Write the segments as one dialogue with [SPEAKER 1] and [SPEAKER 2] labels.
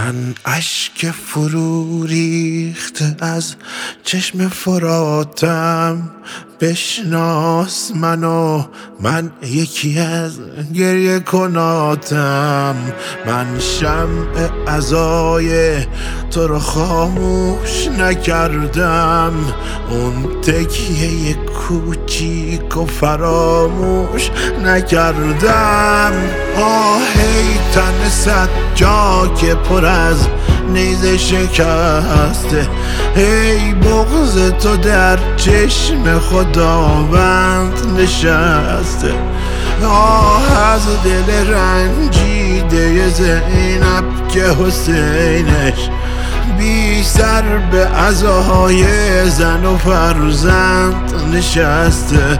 [SPEAKER 1] من اشک فرو ریخته از چشم فراتم، بشناس منو، من یکی از گریه کناتم. من شمع عزای تو رو خاموش نکردم، اون تکیه کوچیک و فراموش نکردم. آهی تن صد جا که پر از نیزه شکسته، ای بغض تو در چشم خداوند نشسته. آه از دل رنجیده زینب که حسینش بی سر به عزای زن و فرزند نشسته.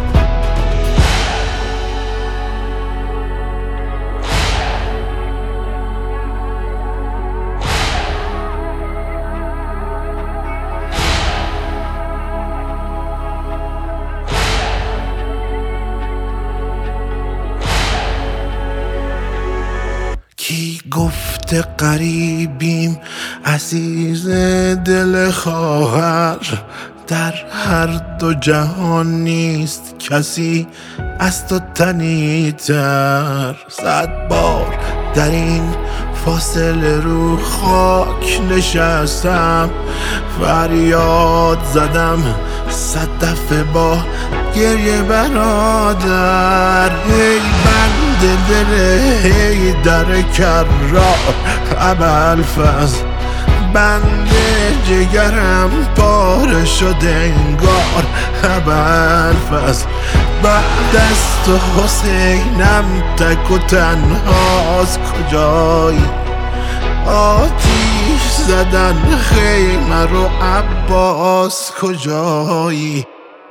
[SPEAKER 1] کی گفته غریبیم عزیز دل خواهر، در هر دو جهان نیست کسی از تو تنی‌تر. 100 بار در این فاصله رو خاک نشستم، فریاد زدم 100 دفعه با گریه برادر. ای بند دل ای در کرار ابوالفضل، بند جگرم پاره شده انگار ابوالفضل. بعد از تو حسینم تک و تنهاست کجایی، آتیش زدن خیمه رو عباس کجایی.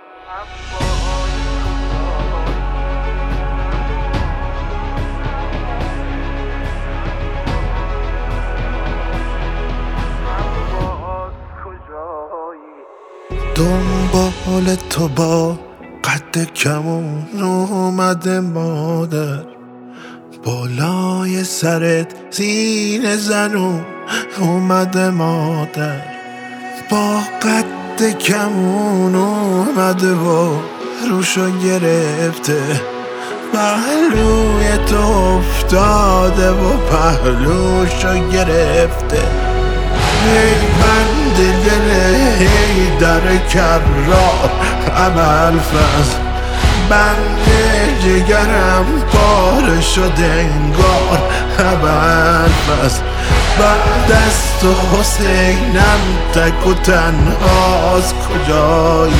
[SPEAKER 1] دنبال تو با قد کمون اومده مادر، بالای سرت سینه زنون اومده مادر. با قد کمون اومده و روشو گرفته، پهلوی تو افتاده و پهلوشو گرفته. ای بند دل ای در کرار ابوالفضل، بند جگرم پاره شده انگار ابوالفضل. بعد از تو حسینم تک و تنهاست کجایی،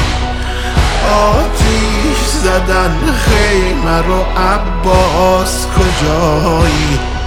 [SPEAKER 1] آتیش زدن خیمه رو عباس کجایی.